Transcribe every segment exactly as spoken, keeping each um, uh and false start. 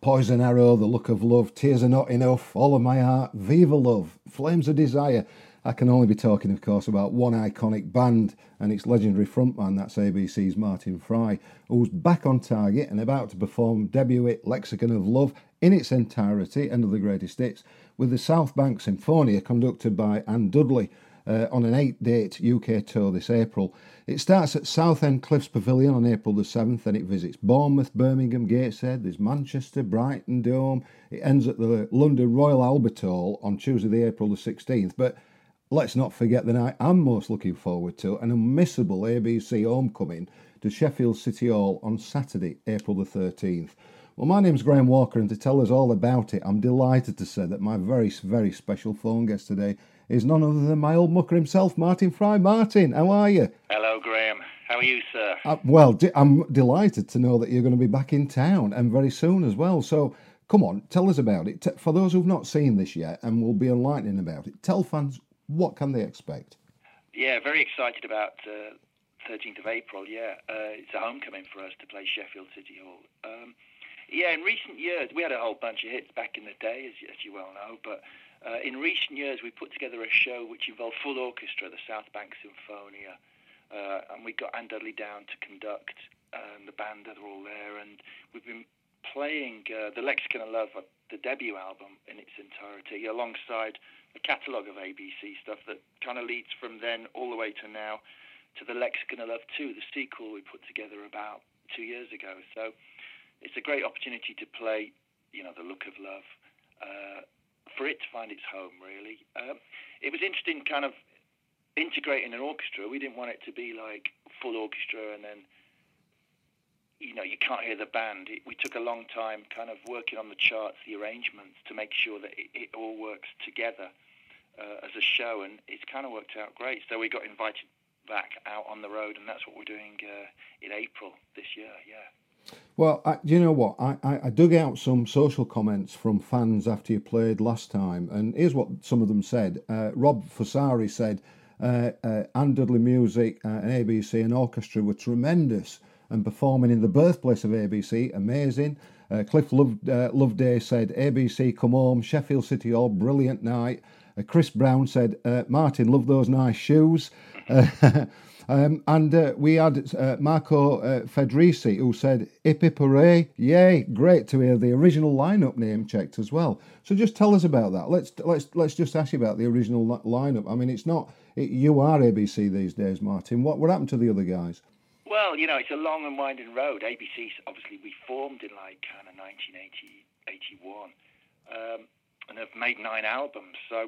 Poison Arrow, The Look of Love, Tears Are Not Enough, All of My Heart, Viva Love, Flames of Desire. I can only be talking, of course, about one iconic band and its legendary frontman, that's A B C's Martin Fry, who's back on target and about to perform debut hit Lexicon of Love in its entirety, End of the Greatest Hits, with the South Bank Symphonia conducted by Anne Dudley uh, on an eight-date U K tour this April. It starts at Southend Cliffs Pavilion on April the seventh, and it visits Bournemouth, Birmingham, Gateshead, there's Manchester, Brighton, Dome. It ends at the London Royal Albert Hall on Tuesday the April the sixteenth, but let's not forget the night I'm most looking forward to, an unmissable A B C homecoming to Sheffield City Hall on Saturday, April the thirteenth. Well, my name's Graham Walker, and to tell us all about it, I'm delighted to say that my very, very special phone guest today is none other than my old mucker himself, Martin Fry. Martin, how are you? Hello, Graham. How are you, sir? Uh, well, d- I'm delighted to know that you're going to be back in town, and very soon as well. So, come on, tell us about it. T- for those who've not seen this yet and will be enlightening about it, tell fans what can they expect. Yeah, very excited about uh, thirteenth of April, yeah. Uh, it's a homecoming for us to play Sheffield City Hall. Um, yeah, in recent years, we had a whole bunch of hits back in the day, as, as you well know, but uh, in recent years, we put together a show which involved full orchestra, the South Bank Symphonia, uh, and we got Anne Dudley down to conduct, and the band are all there, and we've been playing uh, the Lexicon of Love, the debut album in its entirety, alongside a catalogue of A B C stuff that kind of leads from then all the way to now to the Lexicon of Love two, the sequel we put together about two years ago. So it's a great opportunity to play, you know, The Look of Love, uh, for it to find its home, really. Um, it was interesting kind of integrating an orchestra. We didn't want it to be like full orchestra and then, you know, you can't hear the band. It, we took a long time kind of working on the charts, the arrangements, to make sure that it, it all works together uh, as a show, and it's kind of worked out great. So we got invited back out on the road, and that's what we're doing uh, in April this year, yeah. Well, I, do you know what? I, I, I dug out some social comments from fans after you played last time, and here's what some of them said. Uh, Rob Fosari said, uh, uh, Anne Dudley Music uh, and A B C and Orchestra were tremendous, and performing in the birthplace of A B C, amazing. Uh, Cliff Love, uh, Loveday said, A B C come home, Sheffield City Hall, brilliant night. Uh, Chris Brown said, uh, Martin, love those nice shoes. Uh, um, and uh, we had uh, Marco uh, Federici, who said, hip hip hooray, yay, great to hear the original lineup name checked as well. So just tell us about that. Let's let's let's just ask you about the original li- lineup. I mean, it's not, it, you are A B C these days, Martin. What, what happened to the other guys? Well, you know, it's a long and winding road. A B C, obviously, we formed in like kind of nineteen eighty, eighty-one, um, and have made nine albums. So,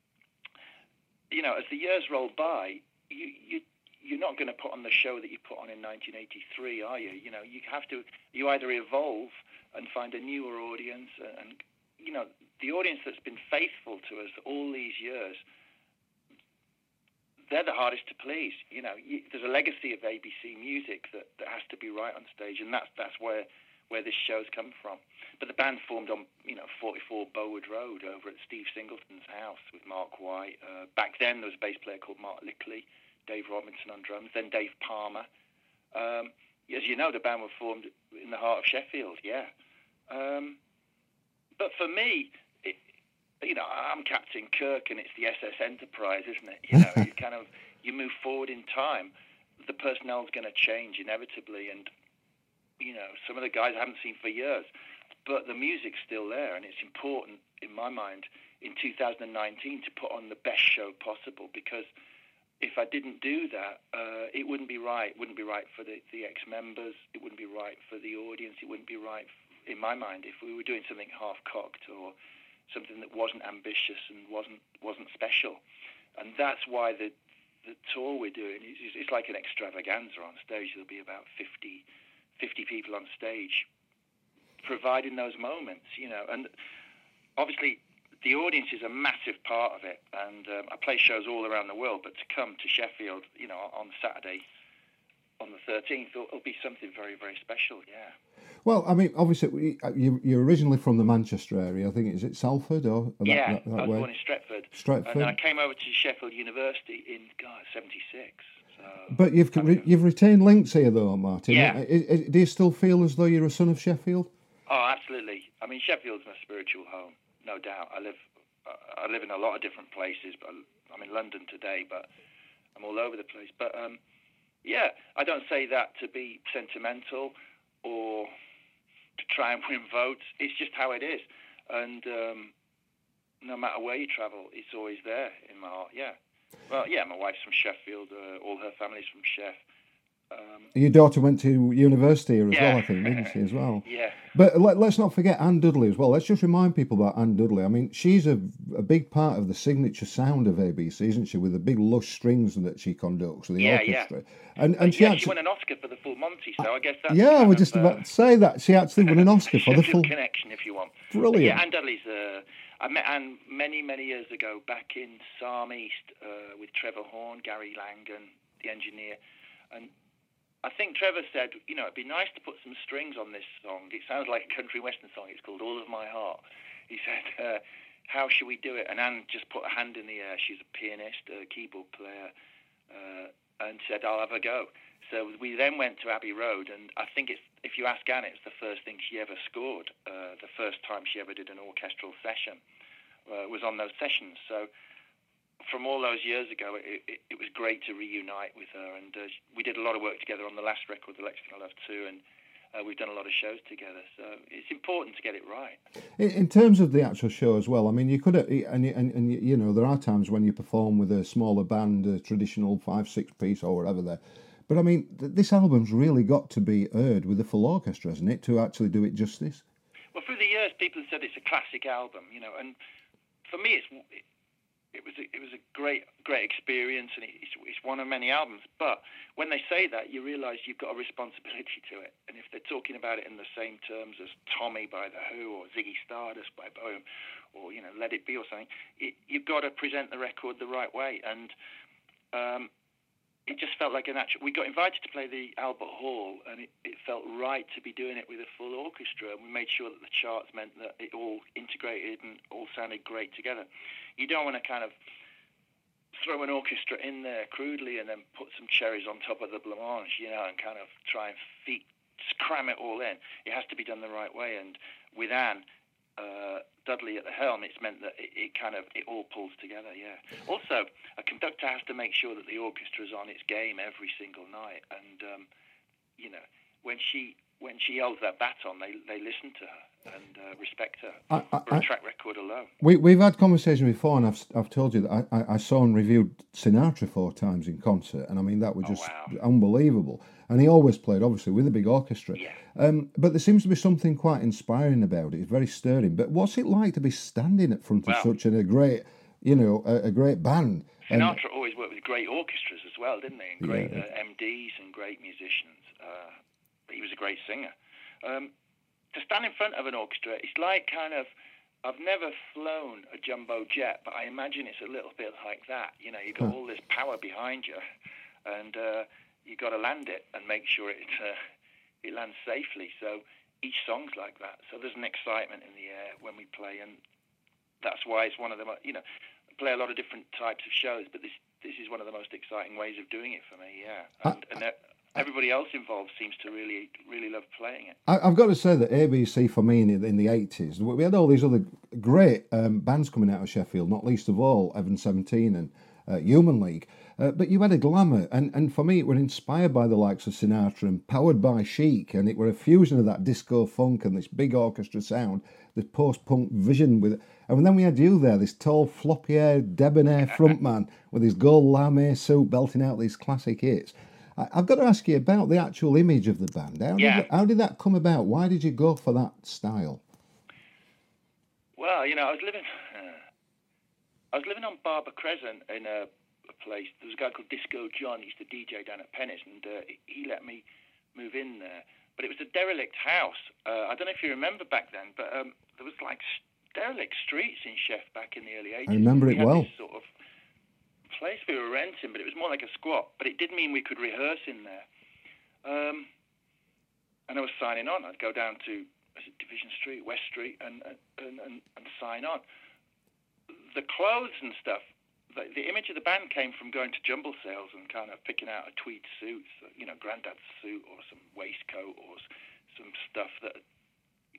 you know, as the years roll by, you, you, you're not going to put on the show that you put on in nineteen eighty-three, are you? You know, you have to, you either evolve and find a newer audience, and, you know, the audience that's been faithful to us all these years, they're the hardest to please. You know, you, there's a legacy of A B C music that, that has to be right on stage, and that's that's where where this show's come from. But the band formed on, you know, forty-four Bowood Road over at Steve Singleton's house with Mark White. Uh, back then, there was a bass player called Mark Lickley, Dave Robinson on drums, then Dave Palmer. Um, as you know, the band were formed in the heart of Sheffield, yeah. Um, but for me, it, you know, I'm Captain Kirk, and it's the S S Enterprise, isn't it? You know, you kind of, you move forward in time. The personnel's going to change inevitably, and, you know, some of the guys I haven't seen for years, but the music's still there, and it's important, in my mind, in two thousand nineteen to put on the best show possible, because if I didn't do that, uh, it wouldn't be right. It wouldn't be right for the, the ex-members. It wouldn't be right for the audience. It wouldn't be right, f- in my mind, if we were doing something half-cocked or something that wasn't ambitious and wasn't wasn't special. And that's why the the tour we're doing is, is it's like an extravaganza on stage. There'll be about fifty, fifty people on stage providing those moments, you know. And obviously the audience is a massive part of it. And um, I play shows all around the world, but to come to Sheffield, you know, on Saturday, on the thirteenth, it'll, it'll be something very, very special, yeah. Well, I mean, obviously, you, you're originally from the Manchester area. I think, is it Salford or that, yeah? that, that I was way? born in Stretford, Stretford. and then I came over to Sheffield University in God seventy-six. So but you've re, you've retained links here, though, Martin. Yeah. I, I, do you still feel as though you're a son of Sheffield? Oh, absolutely. I mean, Sheffield's my spiritual home, no doubt. I live, I live in a lot of different places, but I'm in London today, but I'm all over the place. But um, yeah, I don't say that to be sentimental or to try and win votes. It's just how it is, and um, no matter where you travel, it's always there in my heart. Yeah. Well, yeah, my wife's from Sheffield. Uh, all her family's from Sheff. Um, Your daughter went to university here as yeah. well, I think, didn't she, as well? Yeah. But let, let's not forget Anne Dudley as well. Let's just remind people about Anne Dudley. I mean, she's a, a big part of the signature sound of A B C, isn't she, with the big lush strings that she conducts, the Yeah, orchestra. yeah. And, and Uh, she yeah, actually... she won an Oscar for the Full Monty, so I guess that's Yeah, I kind was of, just uh, about to say that. She actually won an Oscar for the Sheffield full... connection, if you want. Brilliant. Yeah, Anne Dudley's... Uh, I met Anne many, many years ago back in Sarm East uh, with Trevor Horn, Gary Langan, the engineer, and I think Trevor said, you know, it'd be nice to put some strings on this song. It sounds like a country western song. It's called All of My Heart. He said, uh, how should we do it? And Anne just put a hand in the air. She's a pianist, a keyboard player, uh, and said, I'll have a go. So we then went to Abbey Road, and I think it's, if you ask Anne, it's the first thing she ever scored. Uh, the first time she ever did an orchestral session uh, was on those sessions. So from all those years ago, it, it, it was great to reunite with her, and uh, we did a lot of work together on the last record, The Lexington I Love Too, and uh, we've done a lot of shows together, so it's important to get it right. In, in terms of the actual show as well, I mean, you could, and, and, and you know, there are times when you perform with a smaller band, a traditional five, six piece or whatever there, but I mean, th- this album's really got to be heard with a full orchestra, hasn't it, to actually do it justice? Well, through the years, people have said it's a classic album, you know, and for me, it's... It, It was a, it was a great great experience, and it's, it's one of many albums. But when they say that, you realise you've got a responsibility to it. And if they're talking about it in the same terms as Tommy by The Who or Ziggy Stardust by Bohem, or you know Let It Be or something, it, you've got to present the record the right way. And um, it just felt like a natural. We got invited to play the Albert Hall, and it, it felt right to be doing it with a full orchestra. And we made sure that the charts meant that it all integrated and all sounded great together. You don't want to kind of throw an orchestra in there crudely and then put some cherries on top of the blancmange, you know, and kind of try and feed, cram it all in. It has to be done the right way. And with Anne uh, Dudley at the helm, it's meant that it, it kind of, it all pulls together, yeah. Also, a conductor has to make sure that the orchestra's on its game every single night. And, um, you know, when she when she holds that baton, they, they listen to her and uh, respect her I, I, for a track record alone. We, we've had conversation before, and I've, I've told you that I, I saw and reviewed Sinatra four times in concert, and I mean, that was just oh, wow. unbelievable. And he always played, obviously, with a big orchestra. Yeah. Um, but there seems to be something quite inspiring about it. It's very stirring. But what's it like to be standing at front well, of such a great, you know, a, a great band? Sinatra and, always worked with great orchestras as well, didn't he? And great yeah. uh, M Ds and great musicians. Uh, he was a great singer. Um, to stand in front of an orchestra, it's like kind of, I've never flown a jumbo jet, but I imagine it's a little bit like that. You know, you've got huh. all this power behind you, and uh, you've got to land it and make sure it uh, it lands safely. So each song's like that. So there's an excitement in the air when we play, and that's why it's one of the, you know, I play a lot of different types of shows, but this this is one of the most exciting ways of doing it for me, yeah. And, and that, everybody else involved seems to really, really love playing it. I've got to say that A B C for me in the, in the eighties, we had all these other great um, bands coming out of Sheffield, not least of all Evan seventeen and uh, Human League. Uh, but you had a glamour, and, and for me it were inspired by the likes of Sinatra and powered by Chic, and it were a fusion of that disco funk and this big orchestra sound, this post-punk vision with it. And then we had you there, this tall, floppy-haired, debonair frontman with his gold lame suit belting out these classic hits. I've got to ask you about the actual image of the band. How, yeah. did, how did that come about? Why did you go for that style? Well, you know, I was living, uh, I was living on Barber Crescent in a, a place. There was a guy called Disco John. He used to D J down at Pennis, and uh, he let me move in there. But it was a derelict house. Uh, I don't know if you remember back then, but um, there was like derelict streets in Sheff back in the early eighties. I remember we it well. This sort of place we were renting, but it was more like a squat. But it did mean we could rehearse in there. Um, and I was signing on. I'd go down to is it Division Street, West Street, and and, and and sign on. The clothes and stuff, the, the image of the band came from going to jumble sales and kind of picking out a tweed suit, you know, Grandad's suit or some waistcoat or some stuff that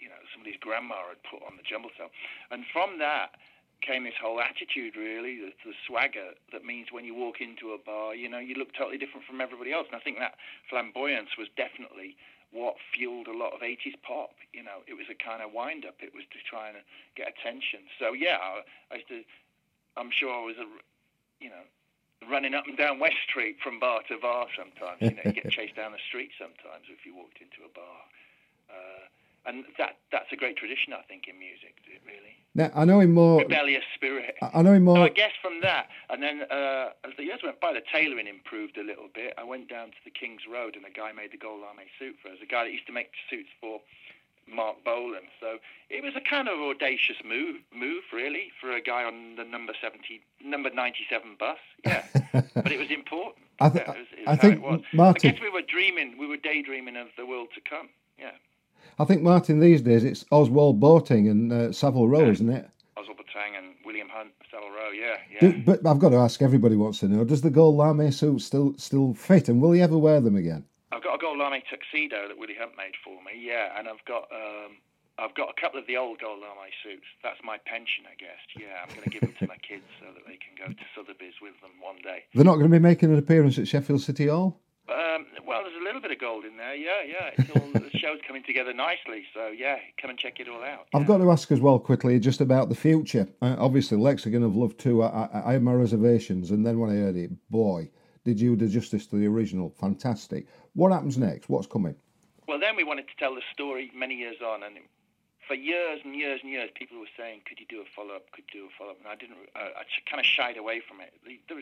you know, somebody's grandma had put on the jumble cell. And from that came this whole attitude, really, the, the swagger that means when you walk into a bar, you know, you look totally different from everybody else. And I think that flamboyance was definitely what fueled a lot of eighties pop. You know, it was a kind of wind-up. It was to try and get attention. So, yeah, I, I used to, I'm sure I was, a, you know, running up and down West Street from bar to bar sometimes. You know, you get chased down the street sometimes if you walked into a bar. Uh, and that that's a great tradition, I think, in music, really. Now, I know him more... Rebellious spirit. I know him more... So I guess from that, and then uh, as the years went by, the tailoring improved a little bit. I went down to the King's Road, and a guy made the gold lame suit for us, a guy that used to make suits for Mark Bolan. So it was a kind of audacious move, move really, for a guy on the number seventy, number ninety-seven bus. Yeah, but it was important. I, th- yeah, it was, it was I think, it was. Martin... I guess we were dreaming, we were daydreaming of the world to come. Yeah. I think, Martin, these days it's Oswald Boateng and uh, Savile Row, yeah. isn't it? Oswald Boateng and William Hunt, Savile Row, yeah. yeah. Do, but I've got to ask, everybody wants to know, does the gold lame suit still still fit, and will he ever wear them again? I've got a gold lame tuxedo that Willie Hunt made for me, yeah, and I've got um, I've got a couple of the old gold lame suits. That's my pension, I guess. Yeah, I'm going to give them to my kids so that they can go to Sotheby's with them one day. They're not going to be making an appearance at Sheffield City Hall? Um, well, there's a little bit of gold in there, yeah, yeah. It's all, the show's coming together nicely, so yeah, come and check it all out. I've yeah. got to ask as well quickly just about the future. Uh, obviously, Lexicon have loved too. I, I, I had my reservations, and then when I heard it, boy, did you do justice to the original. Fantastic. What happens next? What's coming? Well, then we wanted to tell the story many years on, and for years and years and years, people were saying, could you do a follow-up, could you do a follow-up? And I didn't, uh, I kind of shied away from it. The, the,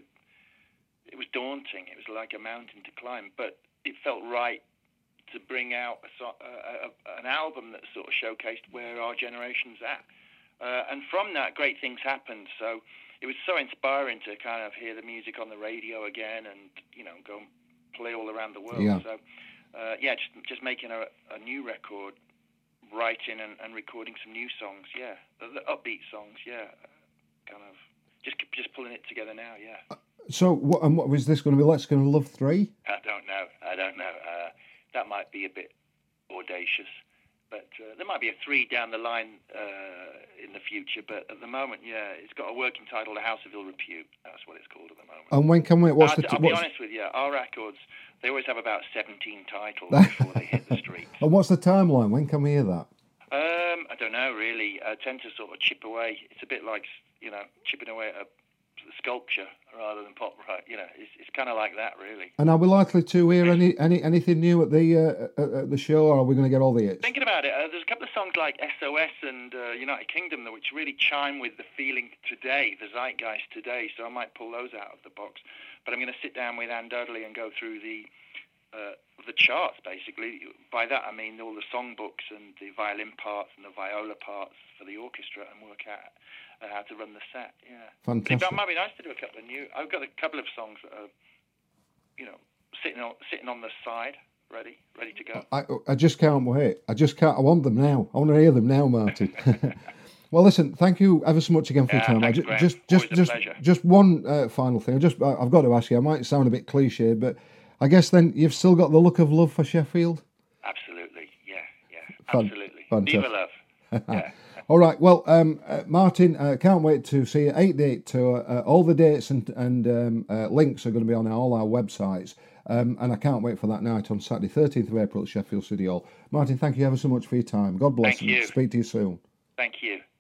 it was daunting. It was like a mountain to climb, but it felt right to bring out a, a, a, an album that sort of showcased where our generation's at. Uh, and from that, great things happened. So it was so inspiring to kind of hear the music on the radio again and, you know, go and play all around the world. Yeah. So, uh, yeah, just just making a, a new record, writing and, and recording some new songs, yeah. The, the upbeat songs, yeah. Kind of just just pulling it together now, yeah. So, what, and what was this going to be? Let's Go to Love three? I don't know. I don't know. Uh, that might be a bit audacious, but uh, there might be a three down the line uh, in the future. But at the moment, yeah, it's got a working title, The House of Ill Repute. That's what it's called at the moment. And when can we? What's I'll, the? T- I'll be what's... honest with you. Our records, they always have about seventeen titles before they hit the streets. And what's the timeline? When can we hear that? Um, I don't know really. I tend to sort of chip away. It's a bit like, you know, chipping away at a sculpture rather than pop, right? You know, it's it's kind of like that, really. And are we likely to hear any, any anything new at the uh, at, at the show, or are we going to get all the hits? Thinking about it, uh, there's a couple of songs like S O S and uh, United Kingdom which really chime with the feeling today, the zeitgeist today. So I might pull those out of the box. But I'm going to sit down with Anne Dudley and go through the uh, the charts, basically. By that I mean all the songbooks and the violin parts and the viola parts for the orchestra, and work out uh, how to run the set. Yeah, fantastic. That might be nice to do a couple of new. I've got a couple of songs that are, you know, sitting on sitting on the side, ready, ready to go. I I just can't wait. I just can't. I want them now. I want to hear them now, Martin. Well, listen. Thank you ever so much again for yeah, your time. Thanks, I just, just, just, just, just one uh, final thing. I just, I've got to ask you. I might sound a bit cliche, but I guess then you've still got the look of love for Sheffield. Absolutely. Yeah. Yeah. Fan- Absolutely. fantastic. Viva love. Yeah. All right. Well, um, uh, Martin, uh, can't wait to see you. Eight date tour. Uh, all the dates and and um, uh, links are going to be on all our websites. Um, and I can't wait for that night on Saturday, thirteenth of April at Sheffield City Hall. Martin, thank you ever so much for your time. God bless Thank you. Speak to you soon. Thank you.